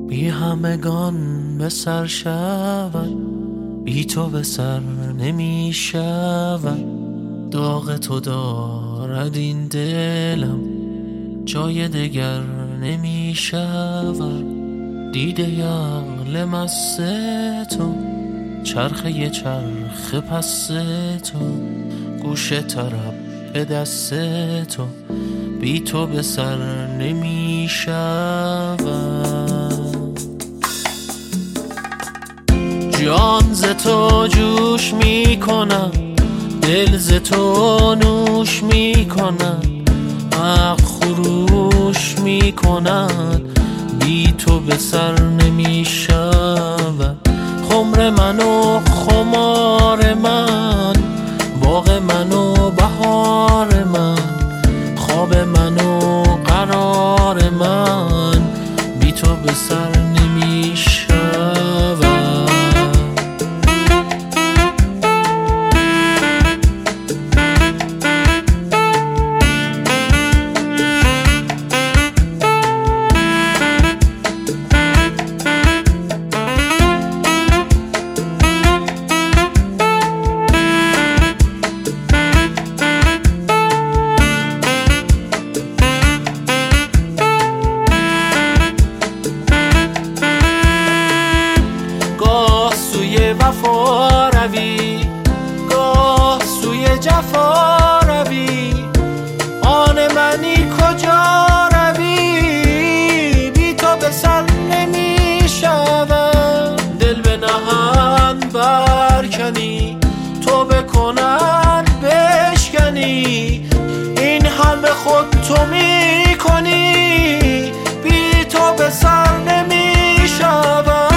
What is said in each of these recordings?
بی همگان به سر شود، بی تو به سر نمی شود. داغ تو دارد این دلم، جای دگر نمی شود. دیده عقل مست تو، چرخه چرخ پست تو، گوش طرب به دست تو، بی تو به سر نمی شود. جان ز تو جوش می کنم، دل ز تو نوش می کند، عقل خروش می کند، بی تو به سر نمی شود. خمر من و خمار من، باغ من و بهار من، خواب من و قرار من، بی تو به سر نمی شود. وفا روی، گاه سوی جفا روی، آن منی کجا روی، بی تو به سر نمی شود. دل به نهند برکنی، تو بکنند بشکنی، این همه خود تو می کنی، بی تو به سر نمی شود.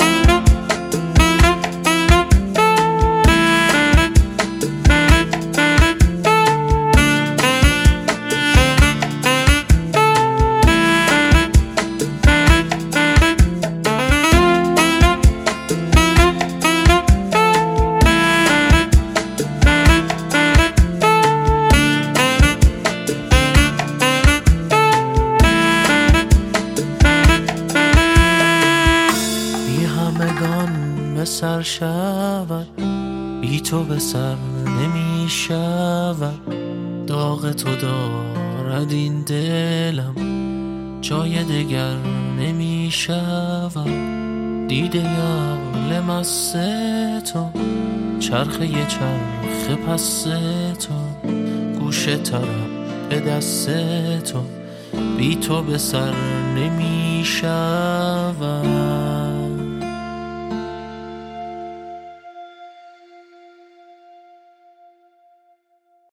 به سر شود، بی تو به سر نمی شود. داغ تو دارد این دلم، جای دگر نمی شود. دیده عقل مست تو، چرخه چرخ پست تو، گوش طرب به دست تو، بی تو به سر نمی شود.